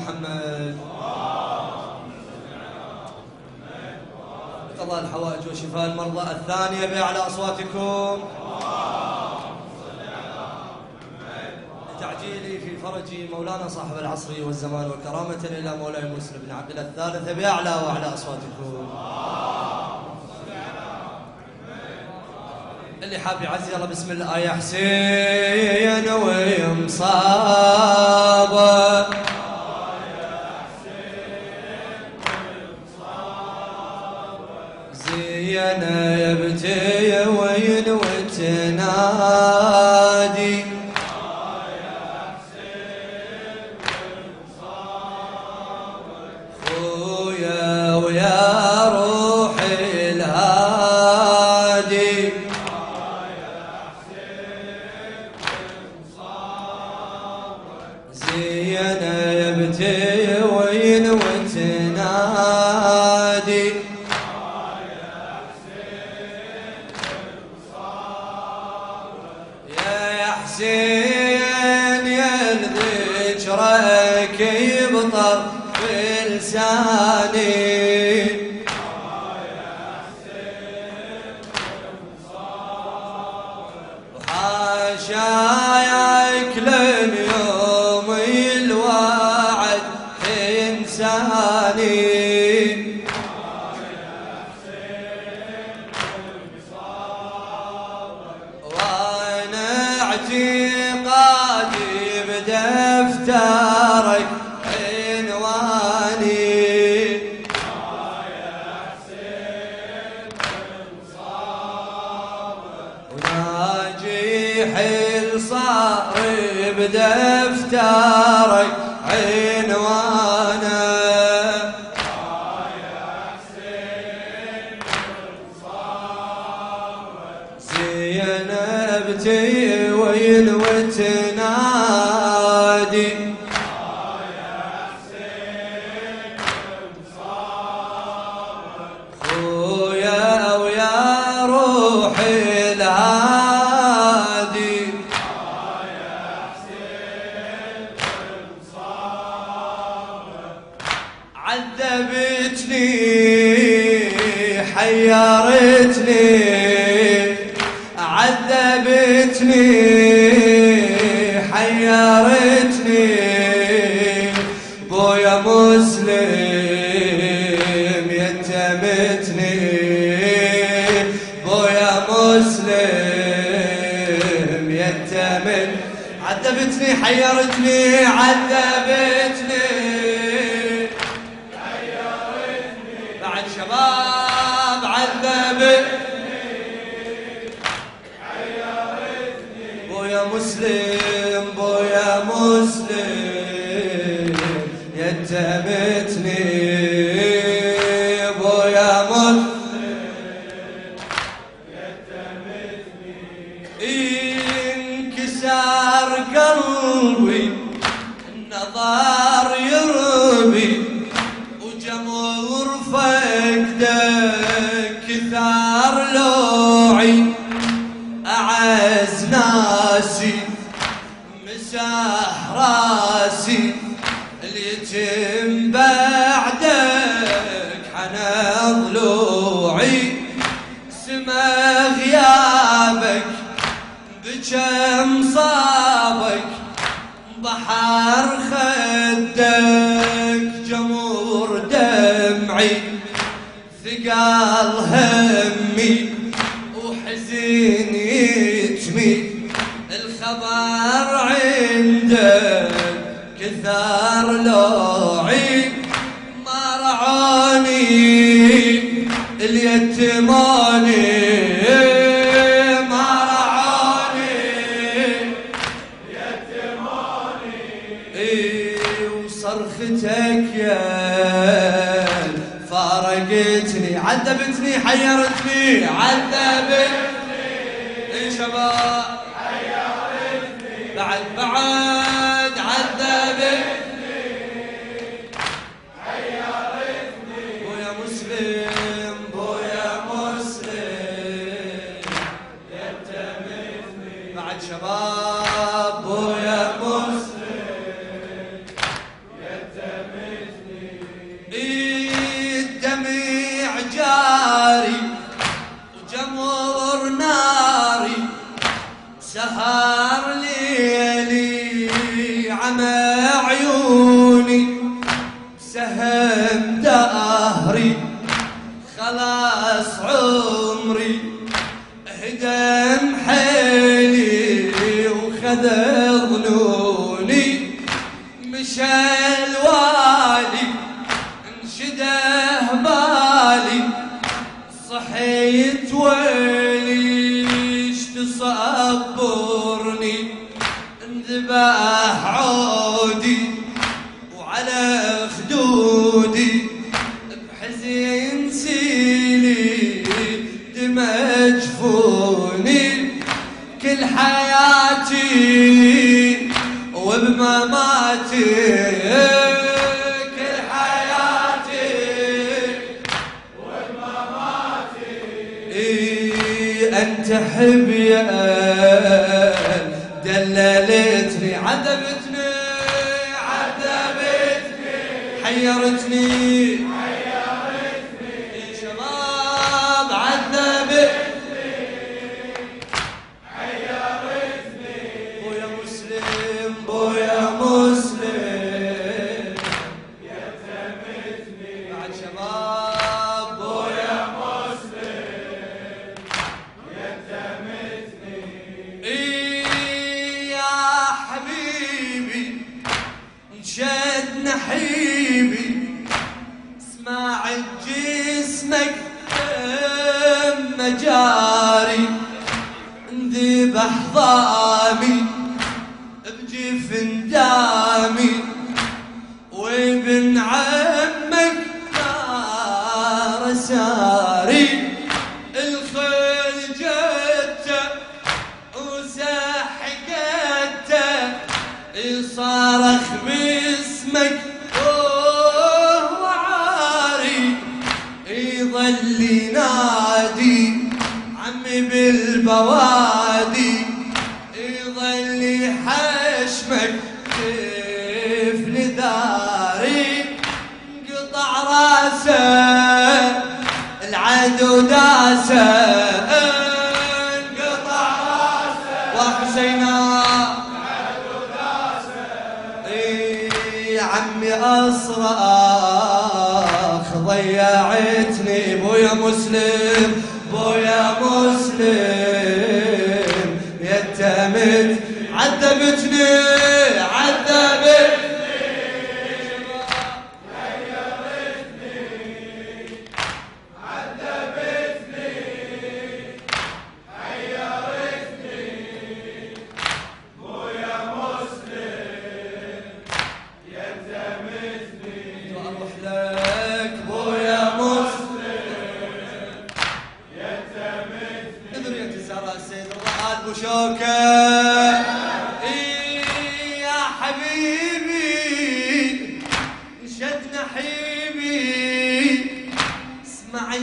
محمد. قضاء الحوائج وشفاء المرضى. الثانية بأعلى أصواتكم. لتعجيلي في فرج مولانا صاحب العصر والزمان وكرامة إلى مولاي مسلم بن عبد الله. الثالثة بأعلى وأعلى أصواتكم. اللي حاب يعزي الله بسم الله. يا حسين ومصابه زينبتي وين وتنادي خويا ويا روح الهادي زينبتي وين وتنادي حسين يا ذكرك يبطر بلساني وحاشاك لليوم الوعد انساني اعتقادي بدفترك عنواني يا حسين وناجح الصار بدفترك عنوانه زينبتي وين وتنادي يا حسين خويا ويا روح الهادي يا حسين عذبتني حيرتني عذبتني حيرتني بويا مسلم يتمتني بويا مسلم يتمت عذبتني حيرتني عذبتني حيرتني بعد شباب عذبتني بويا مسلم بويا مسلم يتهمتني بويا مسلم يتهمتني انكسر قلبي النظر يربي وجمهور فقدك كثار لوعي أعز ناسي مساح راسي اليتم بعدك حنى ضلوعي سما غيابك بكم صابك بحر خدك جمور دمعي ثقال همي وحزين يتمي الخبر عندك كثار لوعي ما رعاني اليتماني ما رعاني اليتماني وصرختك يا فارقتني عذبتني حيرتني عذبتني شباب حيرتني بعد عذبتني حيرتني بويا مسلم بويا مسلم يتمتني بعد شباب بويا مسلم يتمتني سهم دهري خلاص عمري هدم حيلي وخذ ظنوني مشى الوالي انشده بالي صحيت ويلي تصبرني انذبح عودي وعلى خدودي بحزين سيلي دمع جفوني كل حياتي وبمماتي كل حياتي وبمماتي انت حب يا دللتني عذبتني حيرتني شباب عذبتني حيرتني بويا مسلم بويا مسلم يتمتني بعد شباب بويا مسلم يتمتني يا حبيبي انشد نحيبي اسمع جسمك مجاري انذبح ضامي بجفن دامي وابن عمك نار ساري الخيل جته وسحقته صارخ باسمك وعاري يظل ينادي عمي بالبوادي يظل حشمك طفل داري قطع راسه العدو داسه قطع راسه وحسينا عمي أصرخ ضيعتني بويا مسلم بويا مسلم يتمت عذبتني شوكة يا حبيبي شد نحيبي اسمع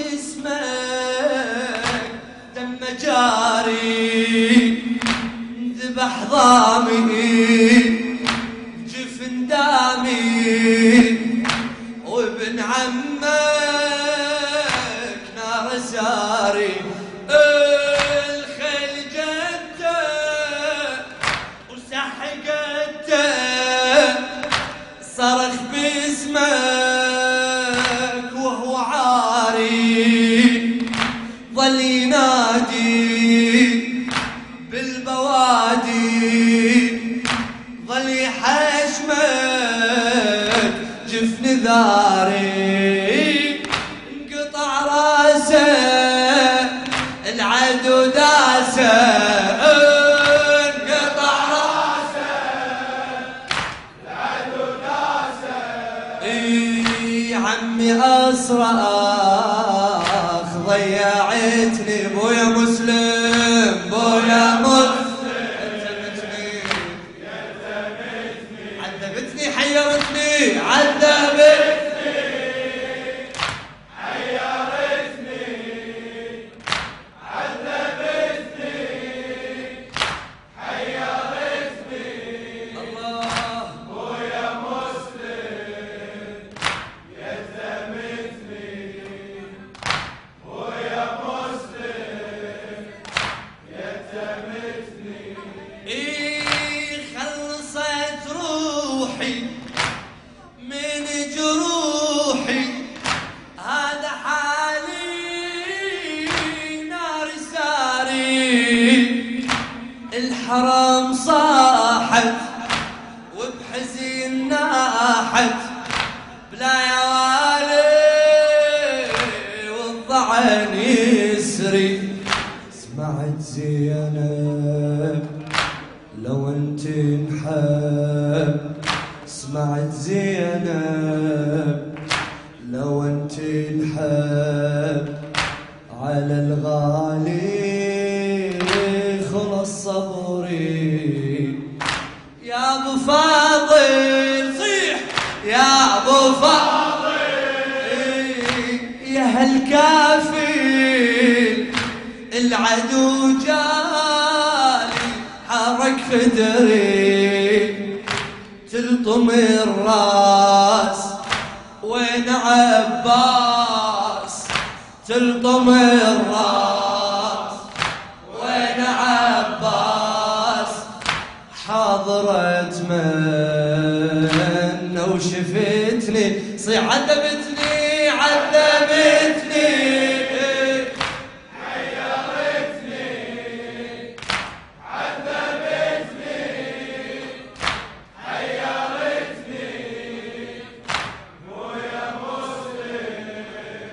جسمك دم جاري ذبح ضامي جفن دامي وابن عمك نار ساري صرخ باسمك وهو عاري ظل ينادي بالبوادي ظل يحشمك جفن ذاري انقطع راسه العدو داسه عمي أصرخ ضيعتني بويا مسلم بويا مسلم عذبتني حيرتني عذبتني حيرتني عذبتني حيرتني الله بويا مسلم ويا مسلم يتمتني خلصت روحي من صاحت بلا يوالي والضعن يسري. سمعت زينب لو انت نحب، سمعت زينب لو انت نحب، على الغالي خلص صبري. يا ابو فاضل صيح يا ابو فاضل، يا هالكافي العدو جالي حرك خدري، تلطم الراس وين عباس، تلطم الراس وين عباس. حاضرت من وشفتني صي عذبتني عذبتني، حيرتني عذبتني حيرتني. مو يا مسلم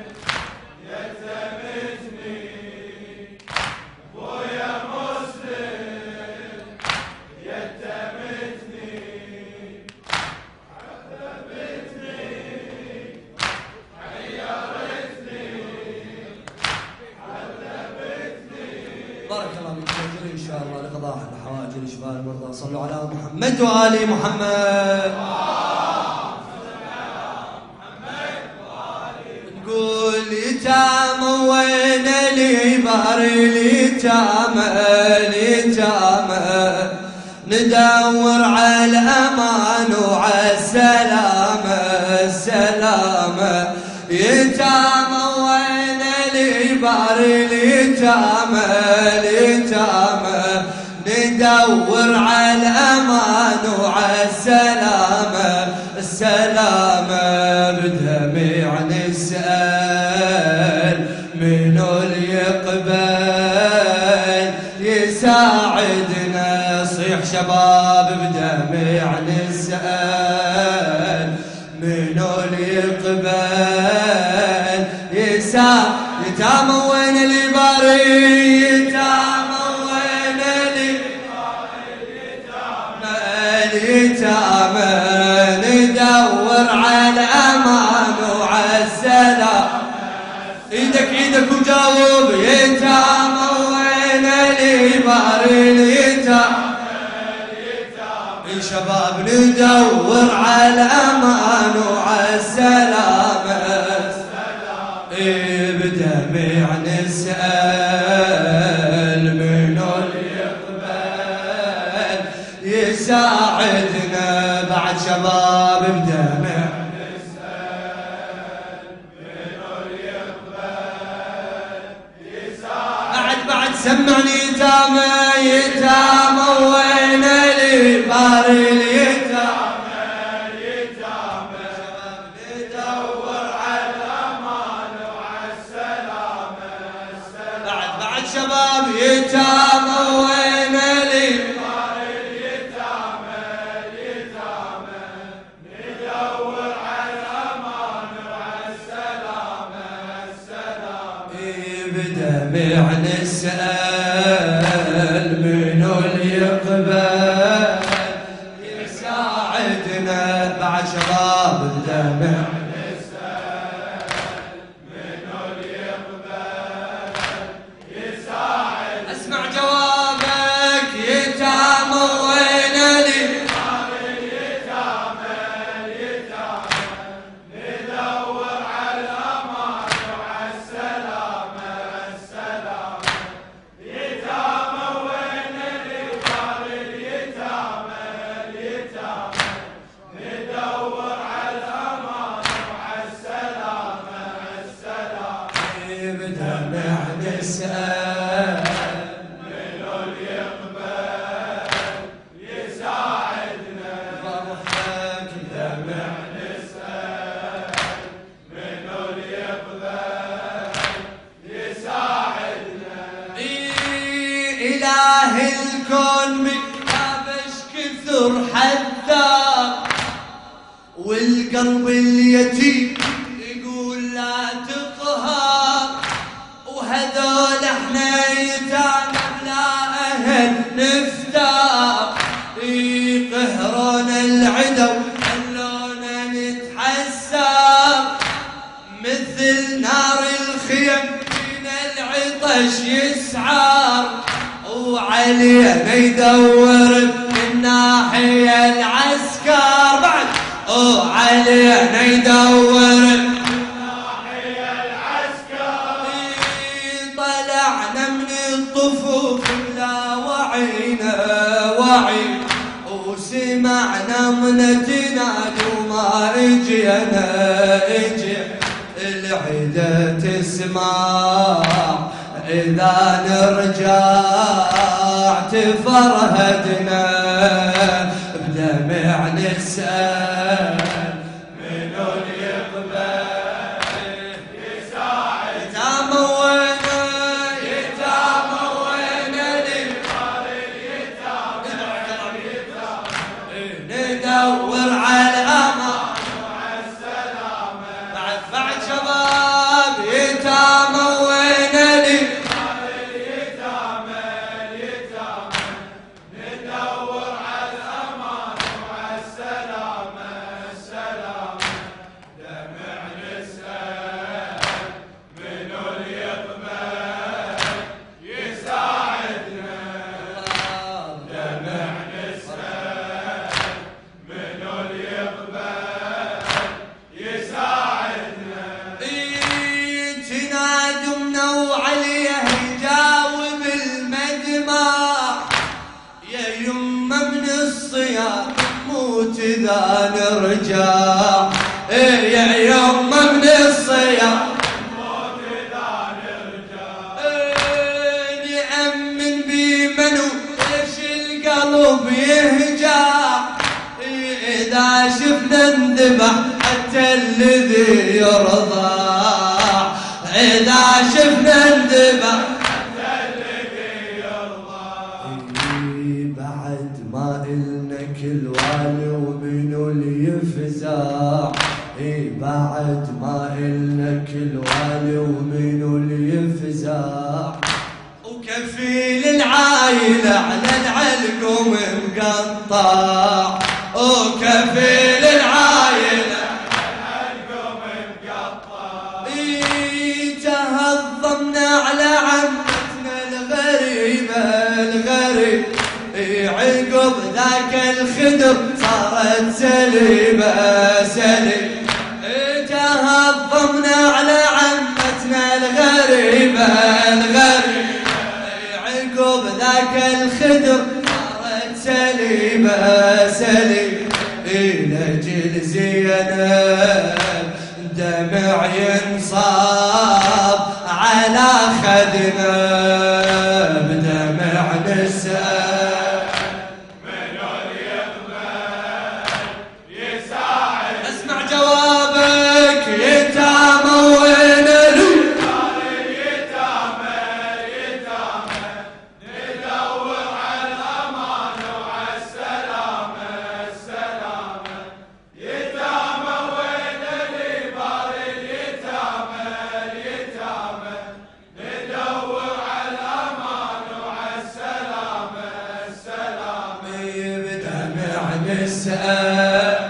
يلزمتني، مو يا مسلم يلزمتني، عذبتني حيرتني عذبتني. بارك الله فيك ان شاء الله لقضاء الحوائج والاشفاء المرضى. صلوا على محمد وآل محمد. نقول يتامى وين اليبار اليتامى اليتامى، ندور على الامان وعلى السلامه السلامه. يتامى وين اليبار اليتامى اليتامى، ندور على الامان وعلى السلامه السلامه. بدمع نسأل منو اللي يقبل يساعدنا. صيح شباب بدمع نسأل منو اللي يقبل يساعد. يتامى وين اللي باري، يتامى وين اللي اليتامى، ندور على الامان وعلى السلام. ايدك ايدك وجاوب. يتامى وين اليبار اليتامى شباب، ندور على الامان وعلى السلامه. بدمع نسأل منو اللي يقبل يساعدنا. بعد شباب بدمع نسأل منو اللي يقبل يساعدنا. بعد سمعني يتامى يتامى وين اليبار اليتامى اليتامى، ندور على الامان وعلى السلامه السلامه. بعد شباب يتامى وين اليبار اليتامى اليتامى، ندور على الامان وعلى السلامه السلامه. بدمع نسأل منو اللي يقبل يساعدنا. بعد شباب بدمع نسأل منو اللي يقبل يساعدنا. اسمع جوابك. يتامى وين اليتامى اليتامى اليتامى، ندور على الامان وعلى السلامه السلامه. يتامى وين اليبار اليتامى اليتامى، ندور على الامان وعلى السلامه السلامه. بدمع نسأل منو اللي يقبل يساعدنا. فرحك بدمع نسأل منو اللي يقبل يساعدنا. إله الكون مكتابش كثر حذار، والقلب اليتيم يقول لا تقهر، وهذول احنا يتامى بلا اهل نفتار، يقهرون العدو خلونا نتحسر، مثل نار الخيم من العطش يسعر، وعلينا يدور من ناحية العسكر بعد، وعلينا يدور من ناحية العسكر، طلعنا من الطفوف لا وعينا وعي، وسمعنا من تنادي وما اجينا اجي، العدا تسمع إذا نرجع تفرهدنا، بدمع نسأل منو يقبل يساعد، يتامى وينا يتامى وينا نبقى اليتامى، ندور على الأمان وعلى السلامة، بعد شباب يتامى وينا إذا نرجع يا يما من الصيام نموت إذا نرجع، نأمن بمنو ليش القلب يهجع، إذا شفنا انذبح حتى الذي يرضع، إذا شفنا انذبح حتى الذي يرضع، بعد ما إلنا كل والي ومنو اللي يفزع، بعد ما إلنا كل والي ومنو اللي يفزع، وكفيل العايلة على العلقم مقطع، وكفيل العايلة على العلقم مقطع، تهضمنا على عمتنا الغريبة الغريب، عقب ذاك الخدر صارت سليمة سليم، تهضمنا على عمتنا الغريبة الغريب، عقب ذاك الخدر صارت سليمة سليم، لأجل زينب دمع ينصاب على خدنا، بدمع نسأل جوابك يتامى وين اليتامى اليتامى، ندور على الأمان وعلى السلامة السلامة، يتامى وين البار اليتامى اليتامى، ندور على الأمان وعلى السلامة السلامة، بدمع نسأل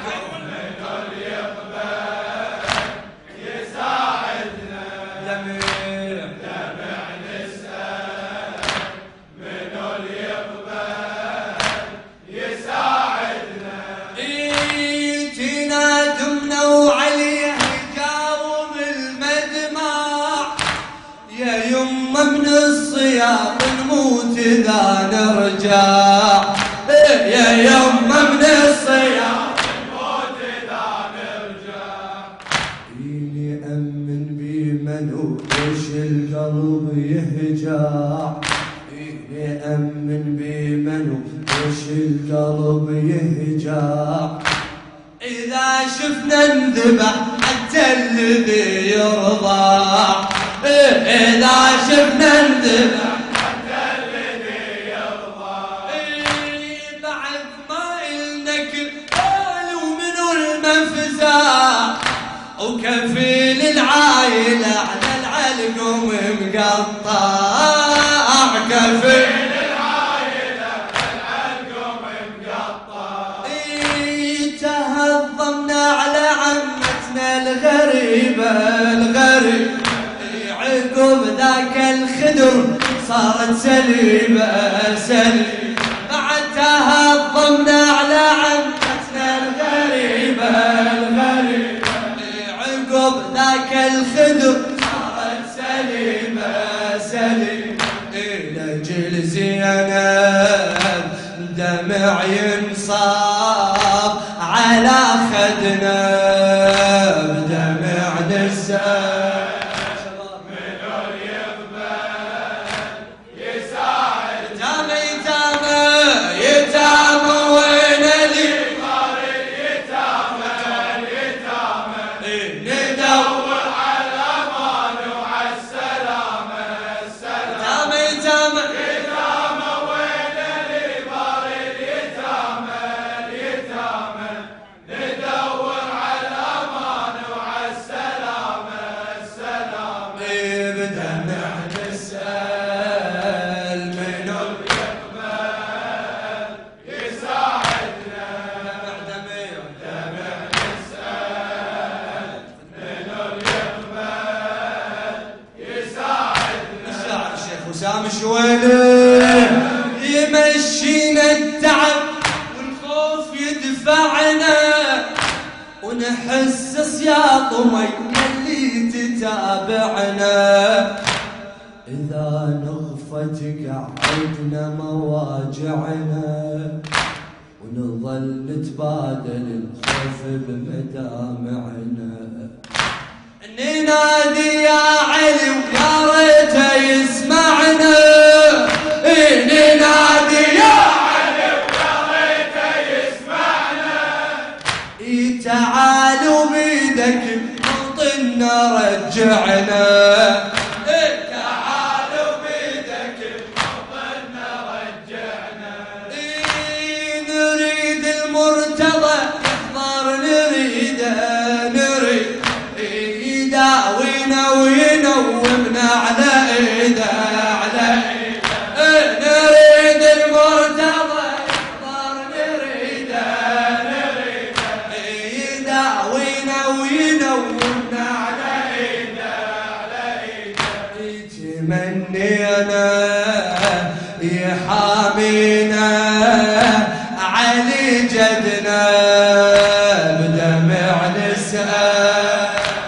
من الصيام نموت إذا نرجع، يا يما من الصيام نموت إذا نرجع، نأمن بمنو ليش القلب يهجع، نأمن بمنو ليش القلب يهجع، إذا شفنا انذبح حتى الذي يرضع، إذا شفنا انذبح حتى الذي يرضى، بعد ما إلنا كل ومنو المفزع وكفيل العايلة على العلقم مقطع، كفيل العايلة على العلقم مقطع. تهضمنا على عمتنا الغريبة الغريبة، عقب ذاك الخدر صارت سليبة سليبة. بعد تهضمنا على عمتنا الغريبة الغريبة، عقب ذاك الخدر صارت سليمة سليمة. لأجل زينب دمع ينصاب على خدنا بدمع نساب. يمشينا التعب والخوف يدفعنا، ونحس سياط مي اللي تتابعنا. إذا نغفت قعدنا مواجعنا، ونظل نتبادل الخوف بمدامعنا. ننادي يا علي ويا ريته يسمعنا، ننادي يا علي ويا ريته يسمعنا. تعالوا بيدك موطننا رجعنا، تعالوا بيدك موطننا رجعنا. نريد المرتضى يحضر نريده نريد يداوينا وينومنا على ايده على ايده. نريد المرتضى يحضر نريده نريده يداوينا وينومنا على ايده على ايده. تمنينا يحامينا علي جدنا بدمع نسأل.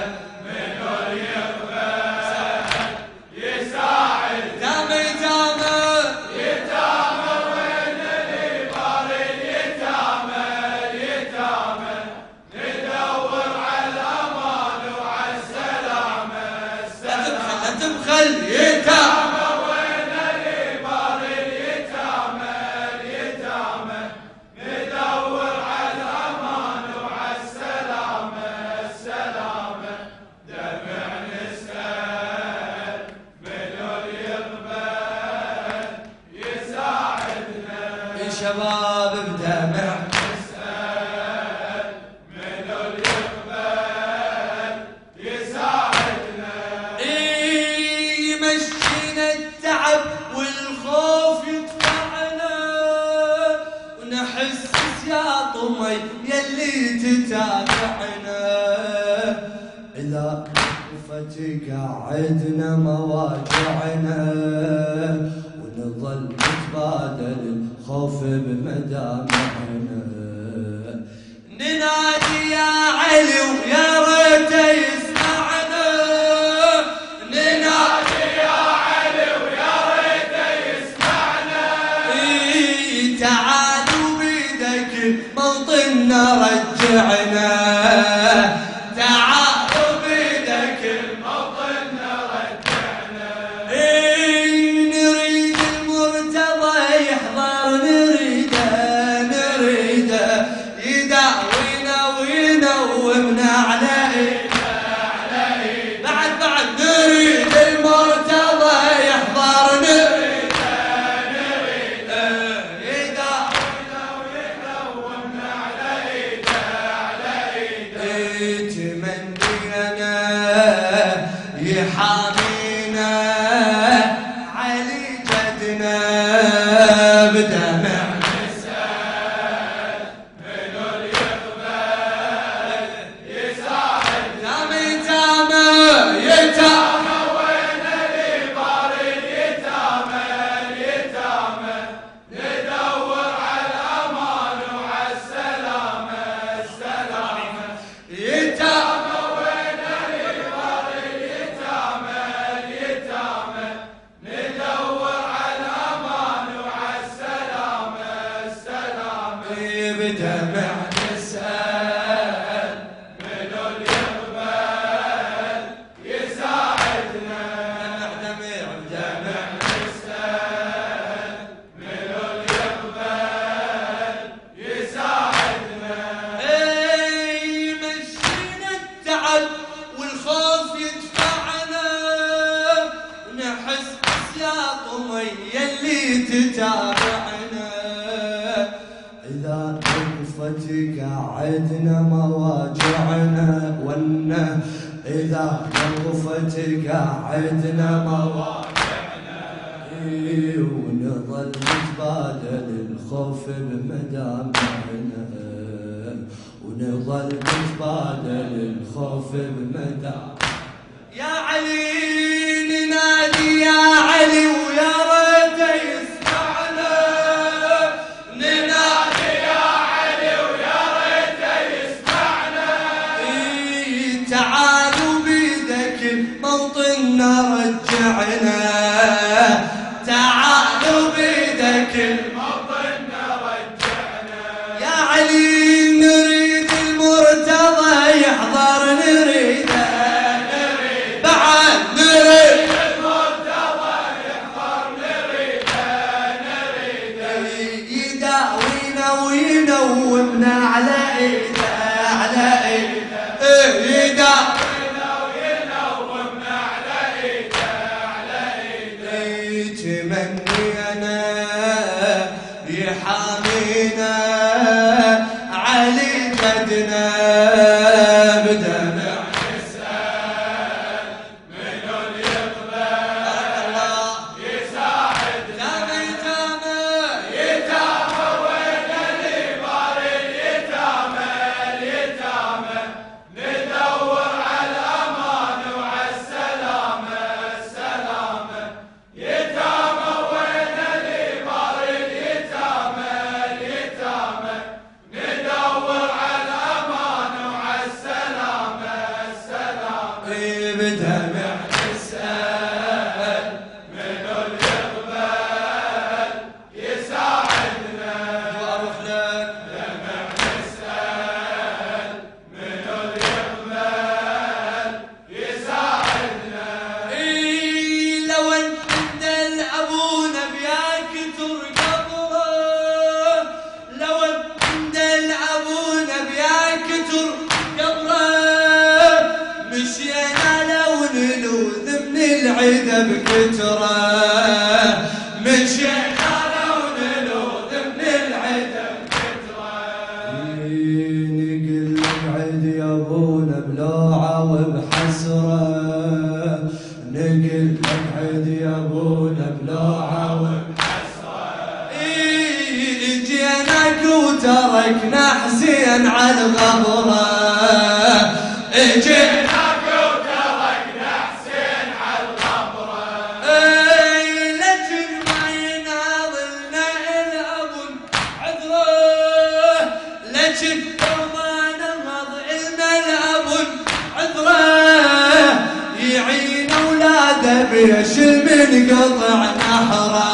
شباب بدمع نسأل منو يقبل يساعدنا. يمشينا التعب والخوف يدفعنا، ونحس يا طمي يلي تتابعنا. إذا وقفت قعدنا مواجعنا، ونظل نتبادل الخوف بمدامعنا. ننادي يا علي ويا ريته يسمعنا، ننادي يا علي ويا ريته يسمعنا. تعالوا بيدك موطننا رجعنا، تعالوا بيدك موطننا رجعنا. نريد المرتضى يحضر نريده نريده يداوينا وينومنا على ايده على ايده. بعد نريد المرتضى يحضر نريده نريده يداوينا وينومنا على ايده على ايده. تمني يحامينا علي جدنا بدمع نسأل منو يقبل يساعدنا يتامى يتامى وين اللي بار اليتامى اليتامى ندور على الامان وعلى السلامة السلامة يتامى وين اللي بار اليتامى اليتامى ندور على الامان وعلى السلامة السلامة بدمع نسأل منو يقبل يساعدنا دمع دمع نسأل منو يقبل يساعدنا مشينا التعب والخوف يدفعنا ونحس بسياط مية اللي تتابعنا إذا وقفت قاعدنا مواجعنا ونا إذا وقفت قاعدنا مواجعنا ونظل نتبادل الخوف بمدامعنا ونظل نتبادل الخوف بمدامعنا يا علي ننادي يا علي ويا ريت يسمعنا ننادي يا علي ويا ريت يسمعنا تعالوا بيدك الموطن رجعنا تعالوا بيدك الموطن رجعنا يا علي نريد المرتضى يحضر نريده بعد نريد المرتضى يحضر نريده يداوينا وينومنا على ايده على ايده يداوينا وينومنا على ايده على ايده تمنينا يحامينا علي جدنا بدمع نسأل منو يقبل يساعدنا يتامى يتامى وين اللي بار اليتامى اليتامى ندور على الامان وعلى السلامة السلامة يتامى وين اللي بار اليتامى اليتامى ندور على الامان وعلى السلامة السلامة بدمع نسأل منو يقبل يساعدنا واروح لك دمع نسأل منو يقبل يساعدنا لو انت ابونا بياك ترقبره لو انت ابونا بياك ترقبره مشينا لو نلوذ من العيد بكتره مشينا لو نلوذ من العيد بكتره نقل لك عيد يا ابونا بلوعه وبحسره نقل لك عيد يا ابونا بلوعه وبحسره جيناك وتركنا حسين على الغبره جيناك وتركنا حسين على الغبره لكن ما يناظرنا الاب عذره لكن ما نهض لنا الاب عذره يعين اولاده بيشل من قطع نحره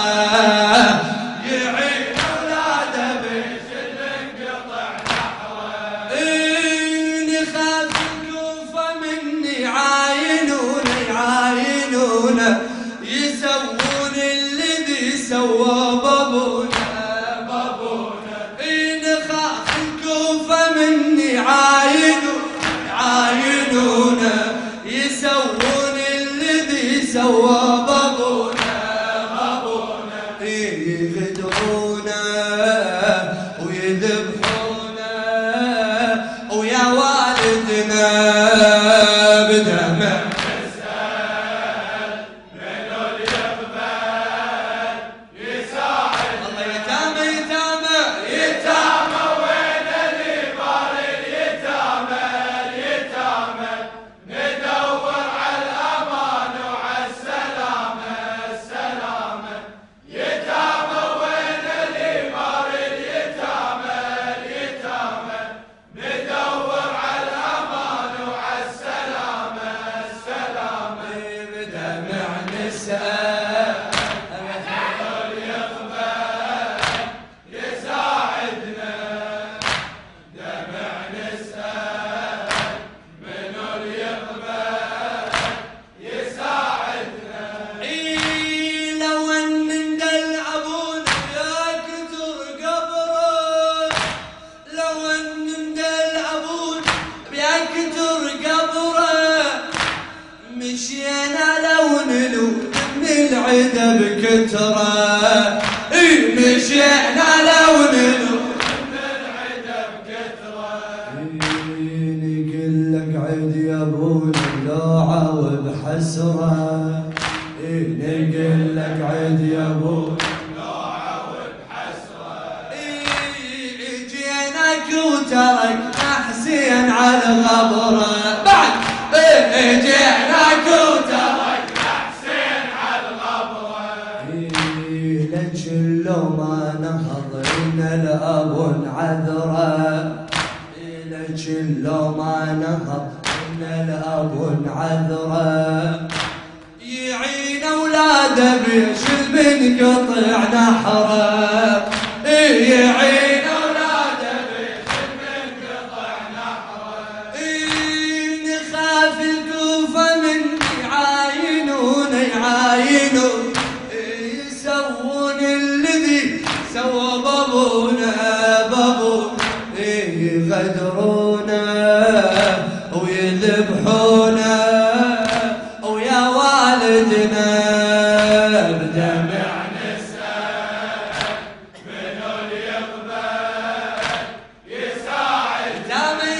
يعين اولاده بيشل من قطع نحره نخاف الكوفه مني يعاينونا يعاينونا يسوون الذي سوى بابونا بابونا نخاف الكوفه مني يعاينونا يعاينونا يسوون الذي سوى بابونا بابونا يغدرونا ويذبحونا ويا والدنا بدمع نسأل العدا بكترة مشينا لو نلوم العدا بكترة نقول لك عد يا ابو اللوعة وبحسرة نقول لك عد يا ابو اللوعة وبحسرة جيناك وتركنا حسين على الغبرة بعد جيناك وتركنا حسين على الغبرة لك لو ما نهض إن الأب عذرة لك لو ما نهض إن الأب عذرة يعين أولاده بيش المنقطع نحره يعين أولاده بيش المنقطع نحره نخاف الكوفة من يعاينون يسوون الذي سوى بابونا يغدرونا ويذبحونا ويا والدنا بدمع نسأل منو اللي يقبل يساعد يتامى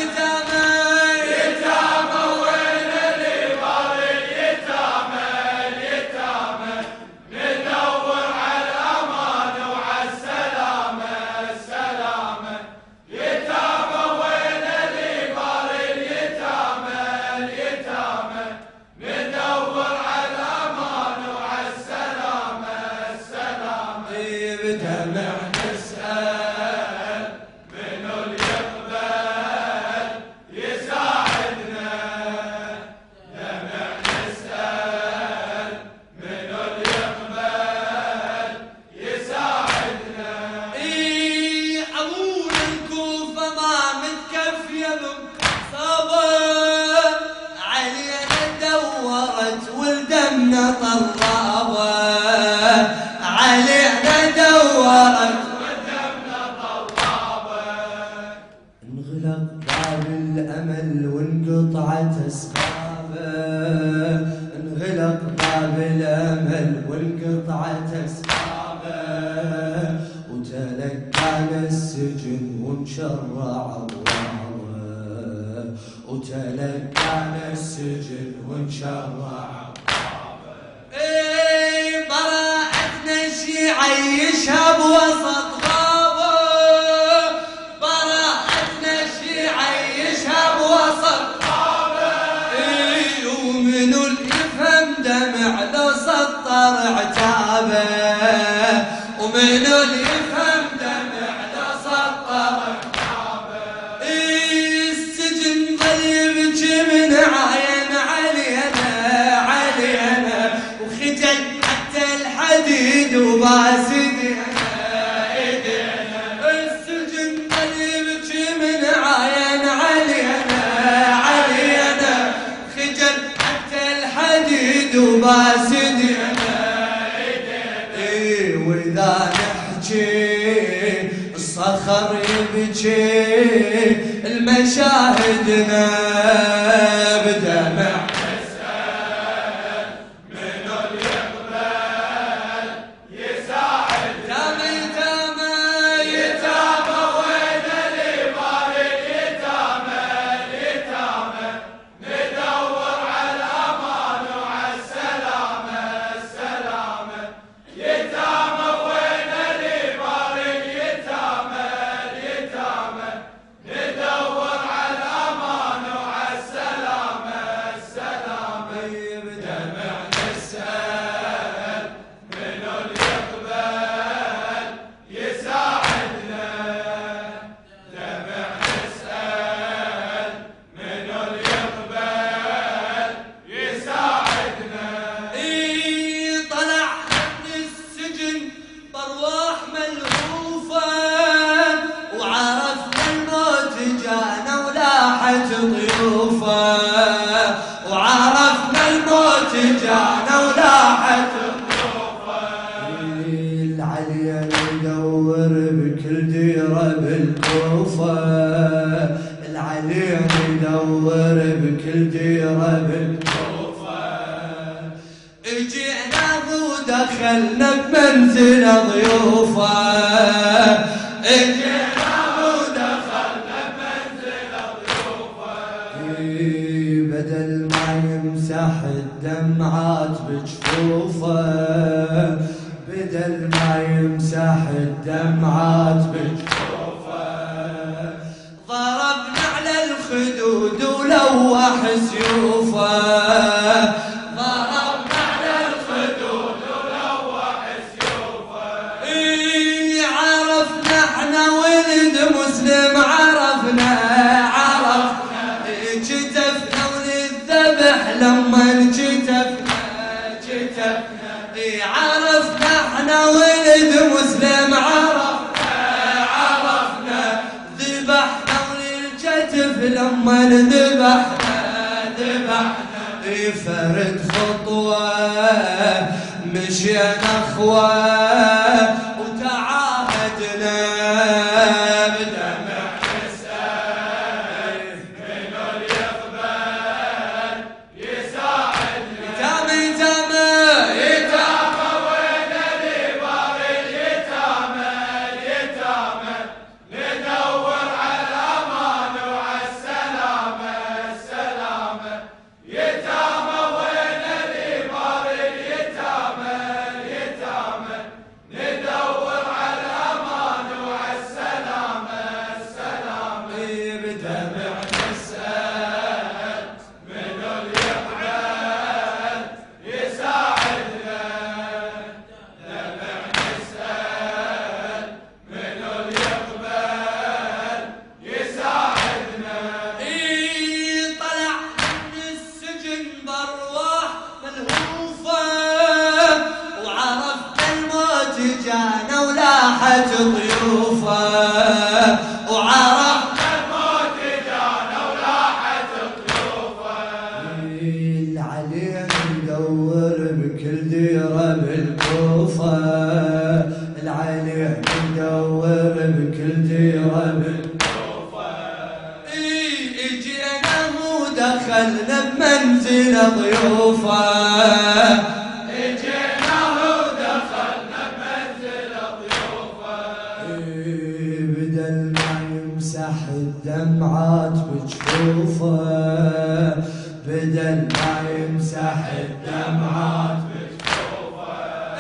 وين اللي بار اليتامى ندور على الأمان وعلى السلامة يتامى وين اللي بار اليتامى ندور على الأمان وعلى السلامة بدمع نسأل منو اللي يقبل يساعدنا دمع نسأل منو اللي يقبل يساعدنا أبونا الكوفة ما متكفية بصبر علينا دورت ولدمنا طلابة علينا دورت ولدمنا طلابة انغلق باب الأمل وانقطعت أسبابه انغلق باب الأمل وانقطعت أسبابه وتلقانا السجن وانشرع أبوابه وتلقانا السجن وانشرع براءتنا شيعيشها بوسط غابة براءتنا شيعيشها بوسط غابة ومنو اللي يفهم دمع لو سطر عتابه ومنو اللي يفهم دمع لو سطر عتابه السجن ظل يبكي من عين علينا وخجل حتى الحديد وباسد ايدينا السجن ظل يبكي من عين علينا خجل حتى الحديد وباسد ايدينا واذا نحكي الصخر يبكي المشاهدنا بدمع وعرفنا الموت جانا ولاحت الطوفة العليا يدور بكل ديرة بالكوفة العليا يدور بكل ديرة بالكوفة اجينا ودخلنا ودخلنا بمنزل ضيوفه اجينا ودخلنا بمنزل ضيوفه بدل ما يمسح الدمعات بجفوفه بدل ما يمسح الدمعات بجفوفه ضربنا على الخدود ولوح سيوفه ضربنا على الخدود ولوح سيوفه عرفنا احنا ولد مسلم عرفنا كتفنا وللذبح لما كتفنا عرفنا احنا ولد مسلم عرفنا ذبحنا وللكتف لما ذبحنا فرد خطوة مشينا اخوة وتعاهدنا بدمع نسأل منو يقبل يساعدنا يتامى وين اللي بار اليتامى ندور على الامان وعلى السلامة يتامى وين اللي بار اليتامى ندور على الامان وعلى السلامة بدمع نسأل منو يقبل يساعدنا دمع نسأل منو يقبل يساعدنا طلع من السجن بارواح ملهوفة وعرفنا الموت جانا ولاحت ضيوفه وعرفنا الموت جانا ولاحت ضيوفه العلي ندور بكل ديره بالكوفه العلي ندور بكل ديره بالكوفه اجينا ودخلنا بمنزل ضيوفه اجينا ودخلنا بمنزل ضيوفه بدل ما يمسح الدمعات بجفوفه بدل ما يمسح الدمعات بجفوفه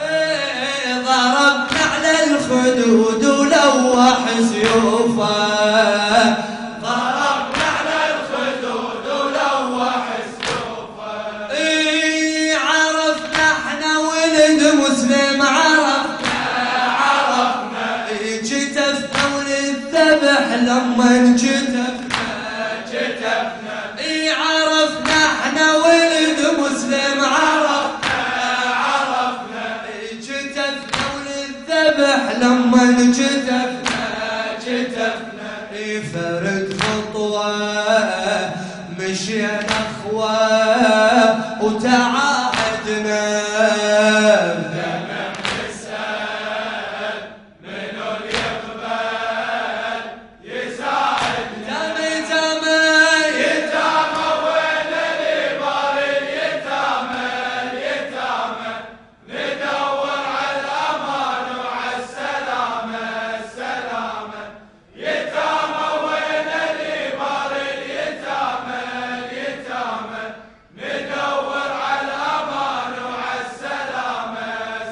ضربنا على الخدود ولوح سيوفه ضربنا على الخدود ولوح سيوفه عرفنا احنا ولد مسلم عرفنا كتفنا وللذبح لما كتفنا عرفنا احنا ولد مسلم عرفنا كتفنا وللذبح لما كتفنا فرد خطوة مشينا اخوة وتعاهدنا بدمع نسأل منو يقبل يساعدنا يتامى وين اللي بار اليتامى ندور على الامان وعلى السلامة يتامى وين اللي بار اليتامى ندور على الامان وعلى السلامة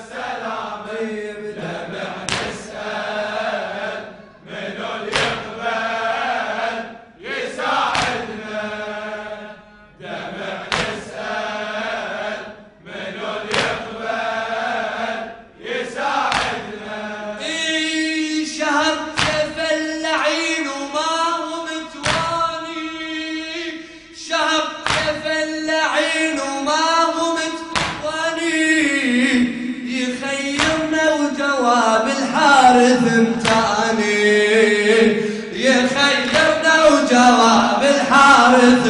بدمع نسأل منو يقبل يساعدنا دمع نسأل منو يقبل يساعدنا شهر سيف اللعين وما هو متواني شهر سيف اللعين وما هو متواني يخيرنا وجواب الحارث امتاني يخيرنا وجواب الحارث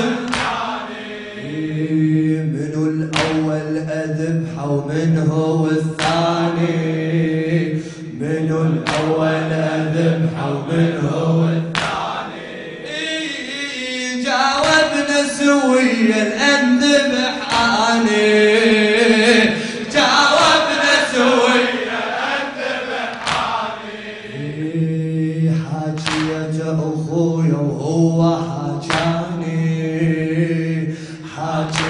منو الاول اذبحه ومن هو الثاني منو الاول اذبحه ومن هو الثاني جاوبنا سويا انذبح اني جاوبنا سويا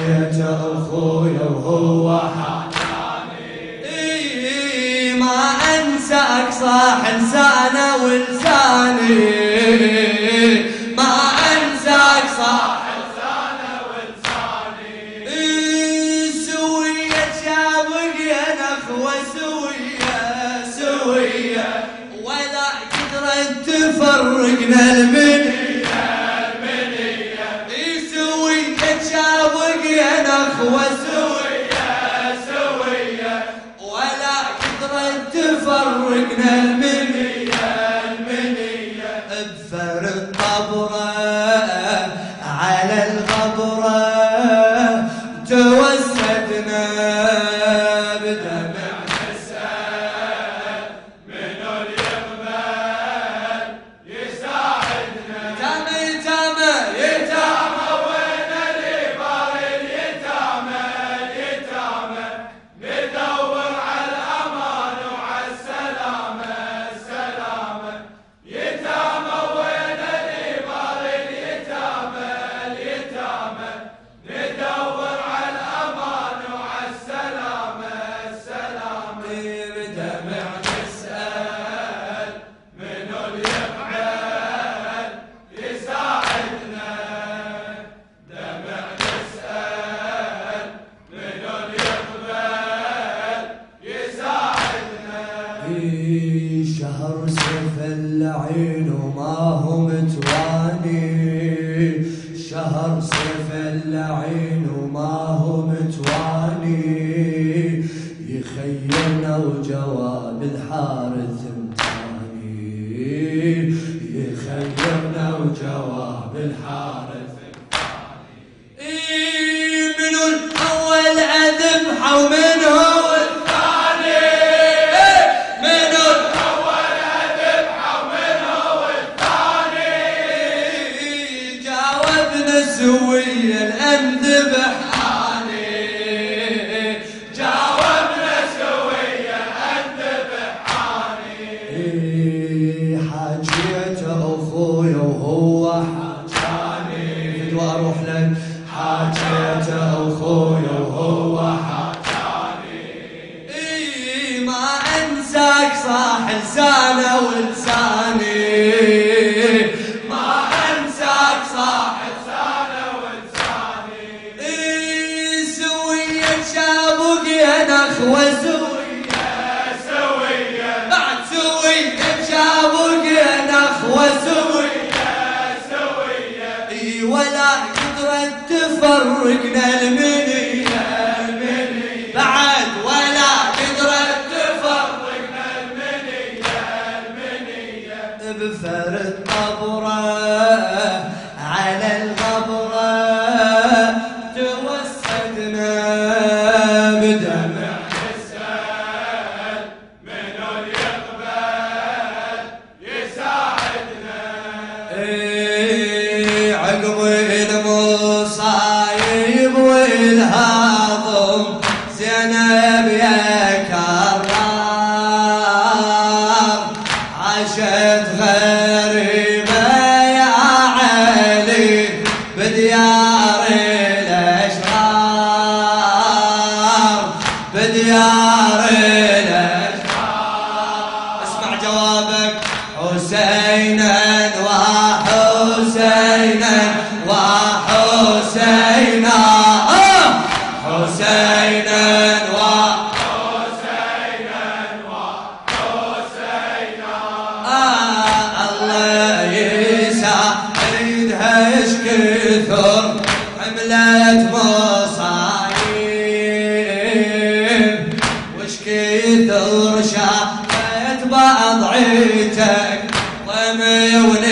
حاجيته أخويا وهو حاجاني. ما أنساك صاح لسانه ولساني، ما أنساك صاح لسانه ولساني. سوية شابق يا نخوة سوية سوية، ولا قدرت تفرقنا المنية المنية. سوية شابق يا نخوة سوية سوية، ولا قدرت تفرقنا المنية المنية. بفرد طبرة على الغبرة توسدنا بدمع نسأل منو يقبل يساعدنا. يتامى يتامى يتامى وين اللي بار اليتامى اليتامى، ندور على الأمان وعلى السلامة السلامة. يتامى وين اللي بار اليتامى اليتامى، ندور على الأمان وعلى السلامة السلامة. بدمع نسأل منو يقبل يساعدنا، دمع نسأل منو يقبل يساعدنا. شهر سيف اللعين وما هو متواني، شهر سيف اللعين وما هو متواني. يخيلنا وجواب الحارث متاني، يخيلنا وجواب الحارث متاني. منو الأول أذبحه ومن هو الثاني، منو الأول أذبحه ومن هو الثاني. جاوبنا سويا الأنذبح حاني، جاوبنا سويا الأنذبح حاني. حاجيته أخويا وهو حاجاني، واروح لك حاجيته أخويا وهو حاجاني. ما أنساك صاح لسانه ولساني، ما أنساك صاح لسانه ولساني. سوية شابق يا نخوة سوية سوية، بعد سوية شابق يا نخوة سوية سوية. ولا قدرت تفرقنا المنية المنية، بعد ولا قدرت تفرقنا المنية المنية. بفرد طبرة على الغبرة توسدنا بدمع نسأل منو يقبل يساعدنا. عقب المصايب والهضم زينب يا كرار، عاشت غريبة يا علي بديار الأشرار بديار الأشرار. اسمع جوابك حسينا وحسينا وحسينا حسينا وحسينا وحسينا. الله يساعدها ايش كثر حملت مصايب، وش كثر شافت بضعيتك ضمي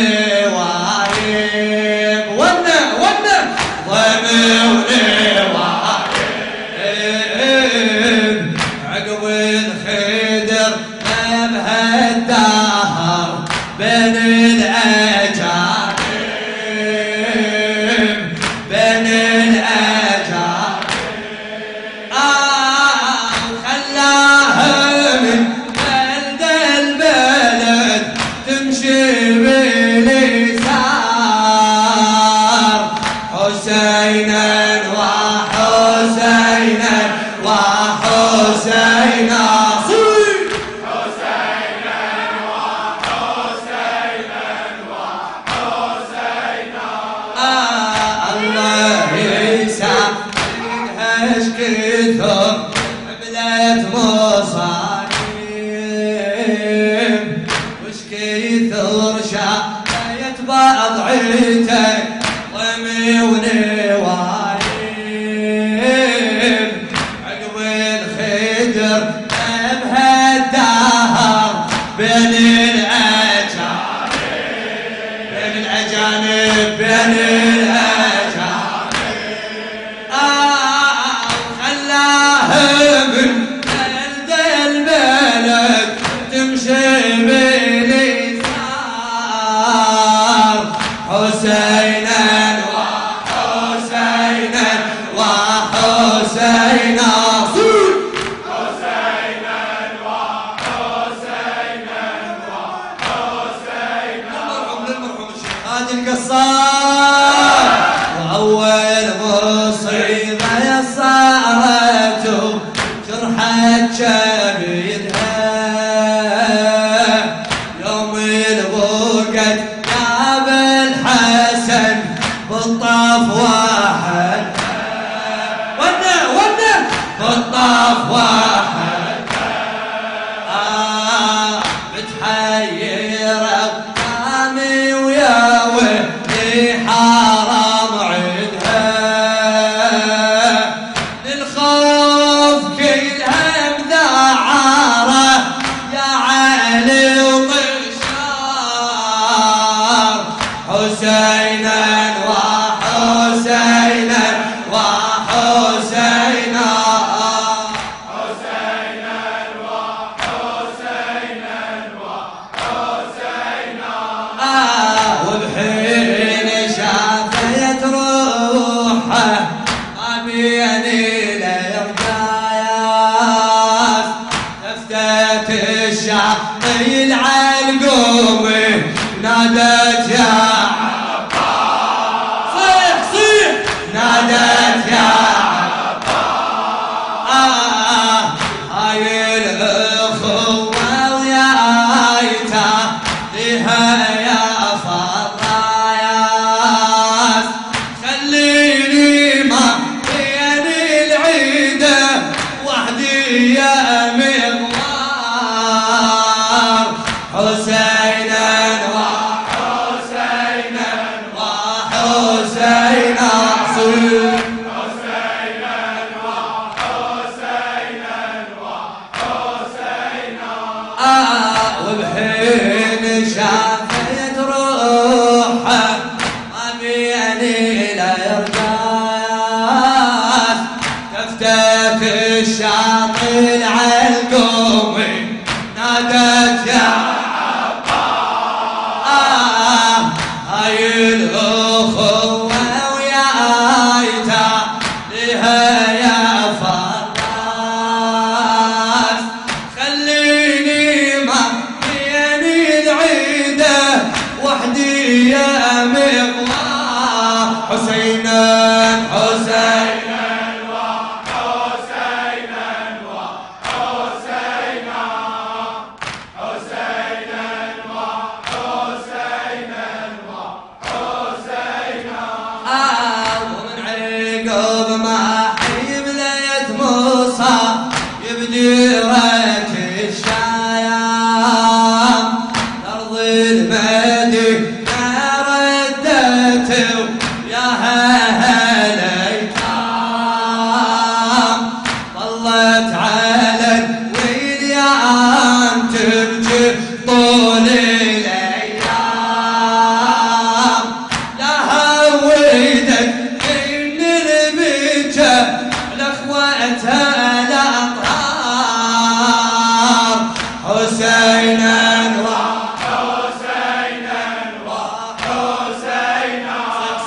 ونوايب. ونا ونا ضمي ونوايب. عقب الخدر ما بهالدهر بين الأجانب بين الأجانب. كثر حملت مصايب وش كثر شايت بضعتك ضمي ونوايب عقب الخدر بهالدهر بين الأجانب بين الأجانب خلاه من جلد البلد تمشي باليسار حسينا وحسينا وحسينا القصار وأول مصيبة صارت جرحت شبيدها يوم الوقت جاب الحسن بالطاف واحد ونه بالطاف واحد بتحير قامي ويا حرام عدها للخوف كلها مذعرة يا علي وطشار حسينا وحسينا وحسينا وبحين شافيت روحه ما بيني ليرجاياس لفتت الشاطئ العلقومي نادت يا عباس صيح صيح نادت يا عباس هاي الأخوة ويايتا لها يا فراياس خليني ما بين العيدة وحدي يا مغوار حسينا وحسينا وحسينا صير وبحين شافيت روحه ما بيني لا يرجاس تفتت الشاطئ العلقومي نادت يا عباس هاي الأخوة ويايتا لها يا فراس خليني ما بيني العيدة وحدي يا مغوار حسينا حسينا وحسينا وحسينا حسينا وحسينا وحسينا ومن عقب ما حيبليت موسى يبديرة الشايام أرض المدينة ردته يا هالأيتام ظلت على الويليان تبكي طول الأيام لا هويدك إن البكا لأخوتها الأطهار حسينا وحسينا وحسينا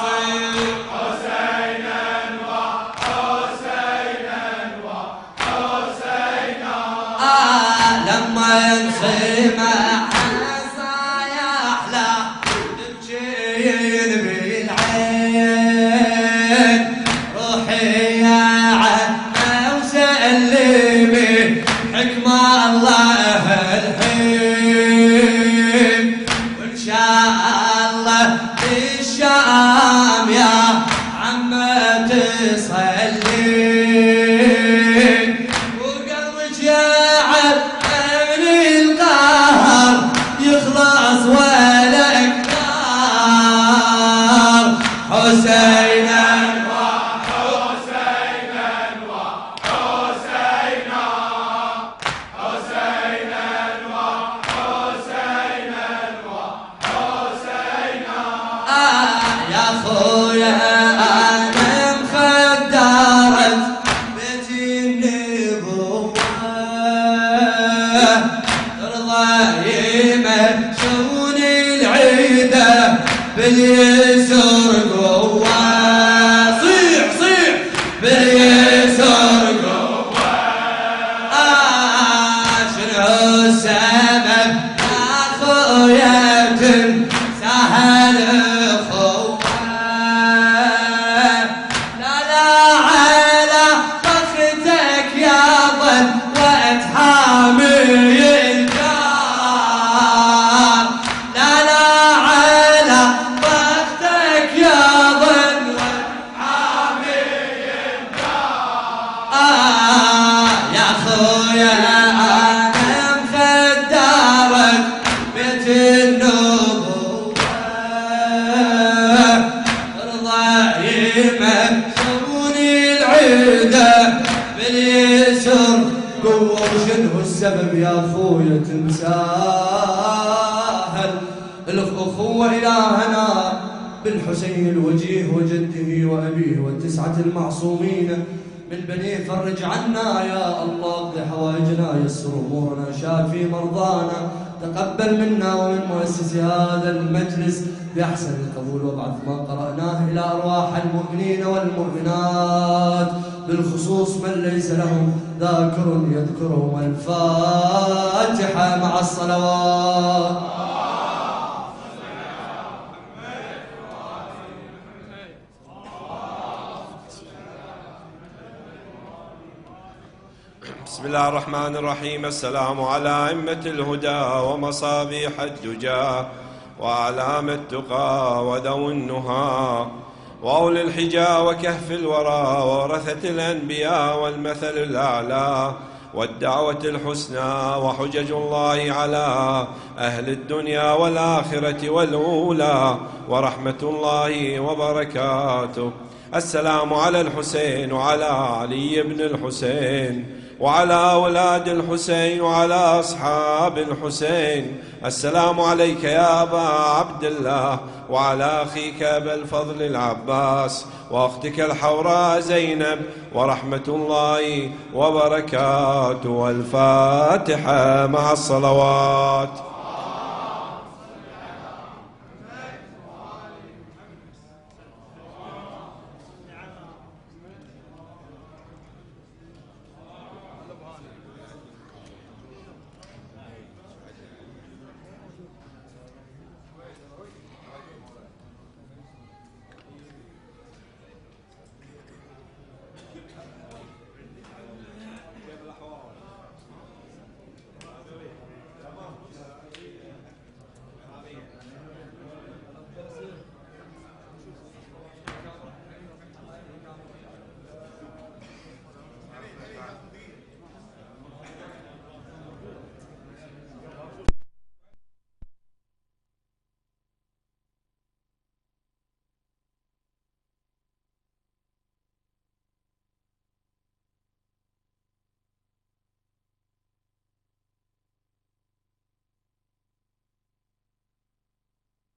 حسينا وحسينا وحسينا لما ينسمع عصايا أحلى تبكين بالعين روحي يا عمه وسلمي حكم الله الحين وإن شاء الله بالشام يا عمه تصلي يده باليسر قوة وشنو السبب يا أخويا تنساهل الأخوة إلهنا بالحسين الوجيه وجده وأبيه والتسعة المعصومين من بنيه فرج عنا يا الله اقض حوائجنا يسر أمورنا شافي مرضانا تقبل منا ومن مؤسس هذا المجلس بأحسن القبول وابعث ما قرأناه إلى أرواح المؤمنين والمؤمنات بالخصوص من ليس لهم ذاكر يذكرهم. الفاتحة مع الصلوات. بسم الله الرحمن الرحيم. السلام على أئمة الهدى ومصابيح الدجى وأعلام التقى وذوي النهى وأولي الحجى وكهف الورى وورثة الأنبياء والمثل الأعلى والدعوة الحسنى وحجج الله على أهل الدنيا والآخرة والأولى ورحمة الله وبركاته. السلام على الحسين وعلى علي بن الحسين وعلى أولاد الحسين وعلى أصحاب الحسين. السلام عليك يا أبا عبد الله وعلى أخيك أبا الفضل العباس وأختك الحوراء زينب ورحمة الله وبركاته. والفاتحة مع الصلوات.